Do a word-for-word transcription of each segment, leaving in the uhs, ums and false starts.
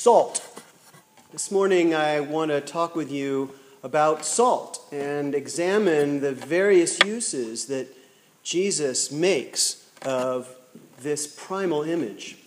Salt. This morning I want to talk with you about salt and examine the various uses that Jesus makes of this primal image.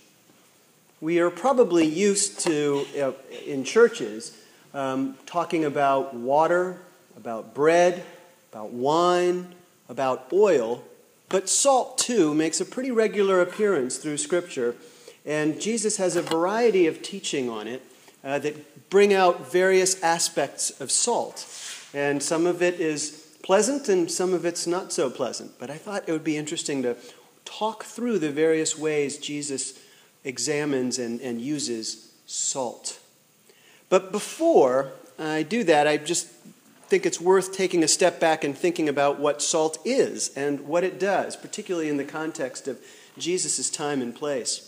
We are probably used to, uh, in churches, um, talking about water, about bread, about wine, about oil, but salt too makes a pretty regular appearance through Scripture, and Jesus has a variety of teaching on it uh, that bring out various aspects of salt. And some of it is pleasant and some of it's not so pleasant. But I thought it would be interesting to talk through the various ways Jesus examines and, and uses salt. But before I do that, I just think it's worth taking a step back and thinking about what salt is and what it does, particularly in the context of Jesus' time and place.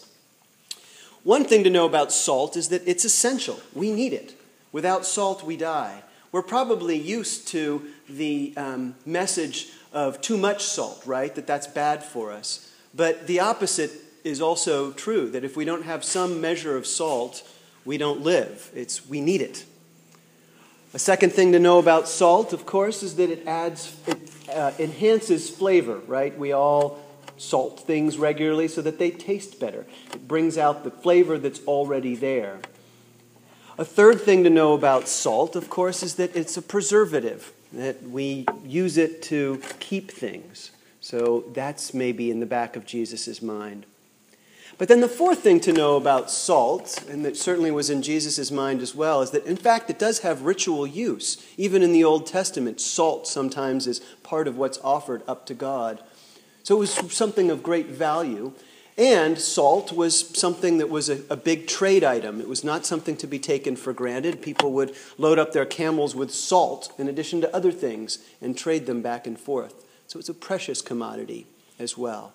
One thing to know about salt is that it's essential. We need it. Without salt, we die. We're probably used to the um, message of too much salt, right? That that's bad for us. But the opposite is also true, that if we don't have some measure of salt, we don't live. It's we need it. A second thing to know about salt, of course, is that it adds, it uh, enhances flavor, right? We all salt things regularly so that they taste better. It brings out the flavor that's already there. A third thing to know about salt, of course, is that it's a preservative, that we use it to keep things. So that's maybe in the back of Jesus' mind. But then the fourth thing to know about salt, and that certainly was in Jesus' mind as well, is that in fact it does have ritual use. Even in the Old Testament, salt sometimes is part of what's offered up to God. So it was something of great value. And salt was something that was a, a big trade item. It was not something to be taken for granted. People would load up their camels with salt in addition to other things and trade them back and forth. So it's a precious commodity as well.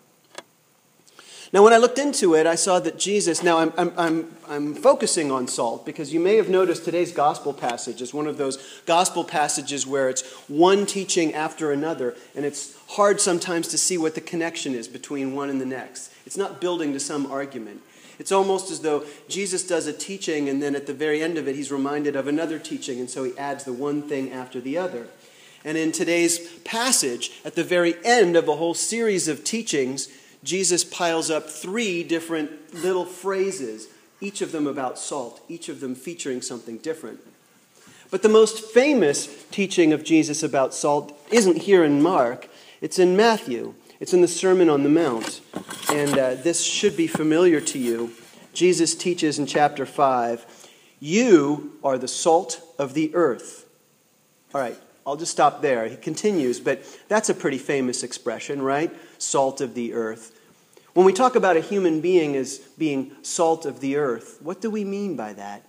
Now, when I looked into it, I saw that Jesus, now I'm, I'm, I'm, I'm focusing on salt because you may have noticed today's gospel passage is one of those gospel passages where it's one teaching after another, and it's hard sometimes to see what the connection is between one and the next. It's not building to some argument. It's almost as though Jesus does a teaching, and then at the very end of it, he's reminded of another teaching, and so he adds the one thing after the other. And in today's passage, at the very end of a whole series of teachings, Jesus piles up three different little phrases, each of them about salt, each of them featuring something different. But the most famous teaching of Jesus about salt isn't here in Mark, it's in Matthew. It's in the Sermon on the Mount, and uh, this should be familiar to you. Jesus teaches in chapter five, "You are the salt of the earth." All right, I'll just stop there. He continues, but that's a pretty famous expression, right? Salt of the earth. When we talk about a human being as being salt of the earth, what do we mean by that?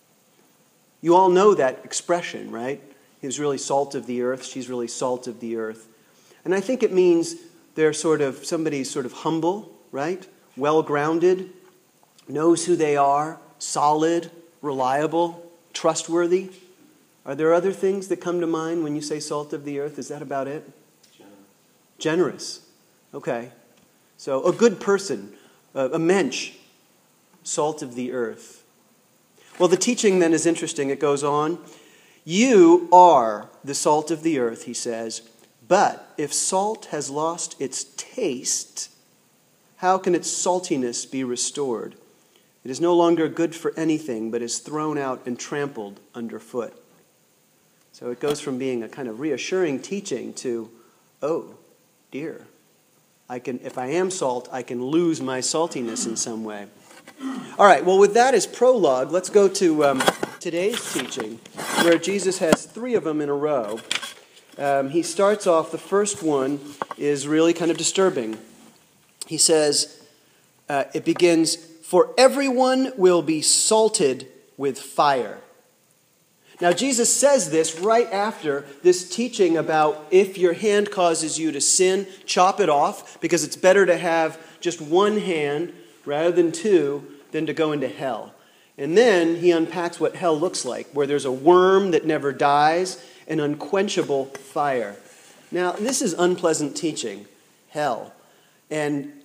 You all know that expression, right? He was really salt of the earth. She's really salt of the earth. And I think it means they're sort of, somebody's sort of humble, right? Well-grounded, knows who they are, solid, reliable, trustworthy. Are there other things that come to mind when you say salt of the earth? Is that about it? Generous. Generous. Okay. So a good person, a mensch, salt of the earth. Well, the teaching then is interesting. It goes on. You are the salt of the earth, he says. But if salt has lost its taste, how can its saltiness be restored? It is no longer good for anything, but is thrown out and trampled underfoot. So it goes from being a kind of reassuring teaching to, oh, dear. I can, if I am salt, I can lose my saltiness in some way. All right, well, with that as prologue, let's go to um, today's teaching, where Jesus has three of them in a row. Um, he starts off, the first one is really kind of disturbing. He says, uh, it begins, "For everyone will be salted with fire." Now, Jesus says this right after this teaching about if your hand causes you to sin, chop it off, because it's better to have just one hand rather than two than to go into hell. And then he unpacks what hell looks like, where there's a worm that never dies, an unquenchable fire. Now, this is unpleasant teaching, hell. And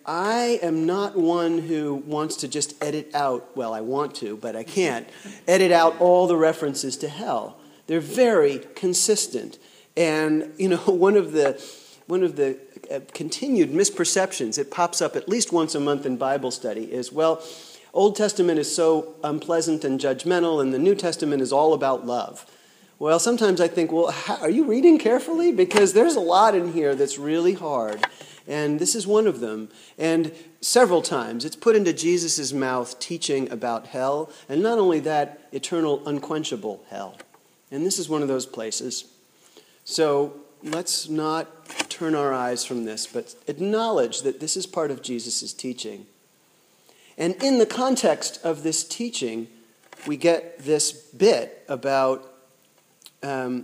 I am not one who wants to just edit out, well, I want to, but I can't, edit out all the references to hell. They're very consistent. And, you know, one of the one of the uh, continued misperceptions, it pops up at least once a month in Bible study, is, well, Old Testament is so unpleasant and judgmental, and the New Testament is all about love. Well, sometimes I think, well, how, are you reading carefully? Because there's a lot in here that's really hard. And this is one of them. And several times it's put into Jesus' mouth teaching about hell. And not only that, eternal, unquenchable hell. And this is one of those places. So let's not turn our eyes from this, but acknowledge that this is part of Jesus' teaching. And in the context of this teaching, we get this bit about um,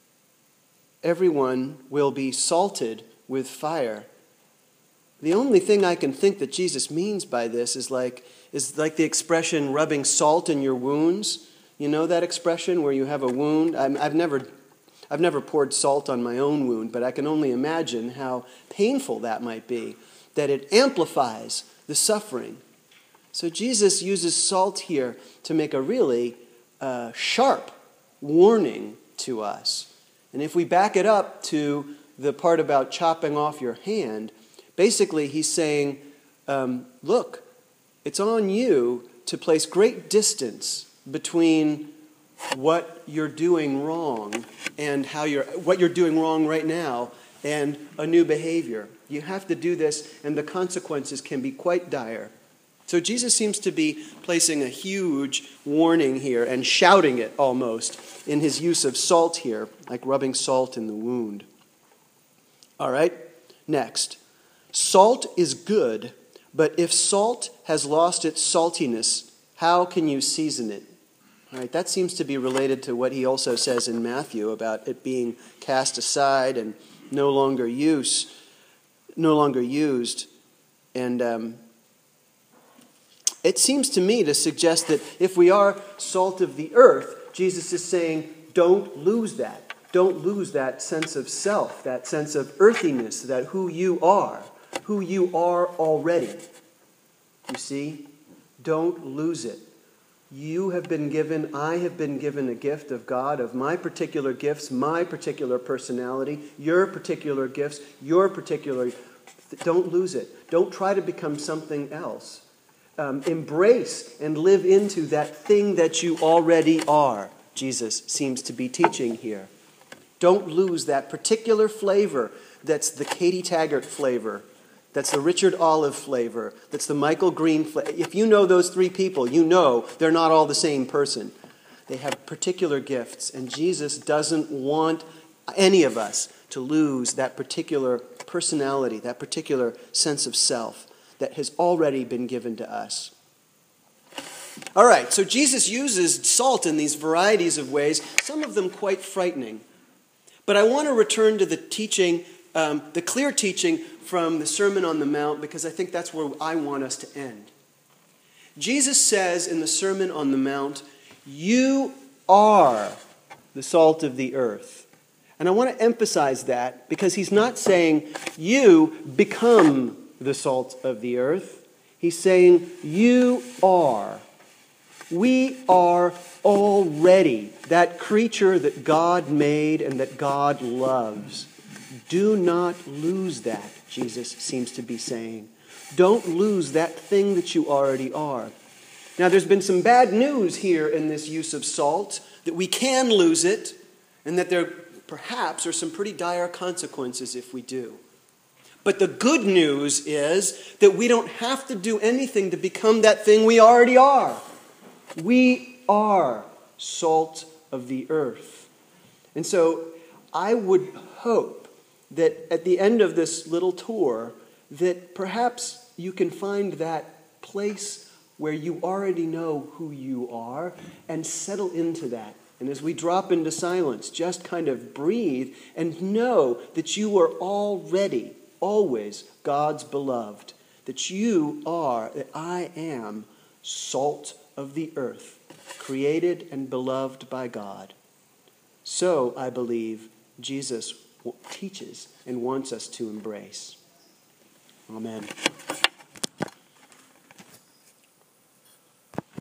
everyone will be salted with fire. The only thing I can think that Jesus means by this is like is like the expression rubbing salt in your wounds. You know that expression where you have a wound? I'm, I've never I've never poured salt on my own wound, but I can only imagine how painful that might be, that it amplifies the suffering. So Jesus uses salt here to make a really uh, sharp warning to us. And if we back it up to the part about chopping off your hand, basically he's saying, um, look, it's on you to place great distance between what you're doing wrong and how you're what you're doing wrong right now and a new behavior. You have to do this, and the consequences can be quite dire. So Jesus seems to be placing a huge warning here and shouting it almost in his use of salt here, like rubbing salt in the wound. All right, next. Salt is good, but if salt has lost its saltiness, how can you season it? All right, that seems to be related to what he also says in Matthew about it being cast aside and no longer use, no longer used. And um, it seems to me to suggest that if we are salt of the earth, Jesus is saying, don't lose that. Don't lose that sense of self, that sense of earthiness, that who you are, who you are already. You see? Don't lose it. You have been given, I have been given a gift of God, of my particular gifts, my particular personality, your particular gifts, your particular... Don't lose it. Don't try to become something else. Um, embrace and live into that thing that you already are, Jesus seems to be teaching here. Don't lose that particular flavor that's the Katie Taggart flavor, that's the Richard Olive flavor, that's the Michael Green flavor. If you know those three people, you know they're not all the same person. They have particular gifts, and Jesus doesn't want any of us to lose that particular personality, that particular sense of self that has already been given to us. All right, so Jesus uses salt in these varieties of ways, some of them quite frightening. But I want to return to the teaching, um, the clear teaching from the Sermon on the Mount, because I think that's where I want us to end. Jesus says in the Sermon on the Mount, you are the salt of the earth. And I want to emphasize that because he's not saying you become the salt of the earth. He's saying you are. We are already that creature that God made and that God loves. Do not lose that, Jesus seems to be saying. Don't lose that thing that you already are. Now, there's been some bad news here in this use of salt, that we can lose it, and that there perhaps are some pretty dire consequences if we do. But the good news is that we don't have to do anything to become that thing we already are. We are salt of the earth. And so I would hope that at the end of this little tour, that perhaps you can find that place where you already know who you are and settle into that. And as we drop into silence, just kind of breathe and know that you are already, always God's beloved. That you are, that I am salt of the earth, created and beloved by God. So, I believe, Jesus teaches and wants us to embrace. Amen.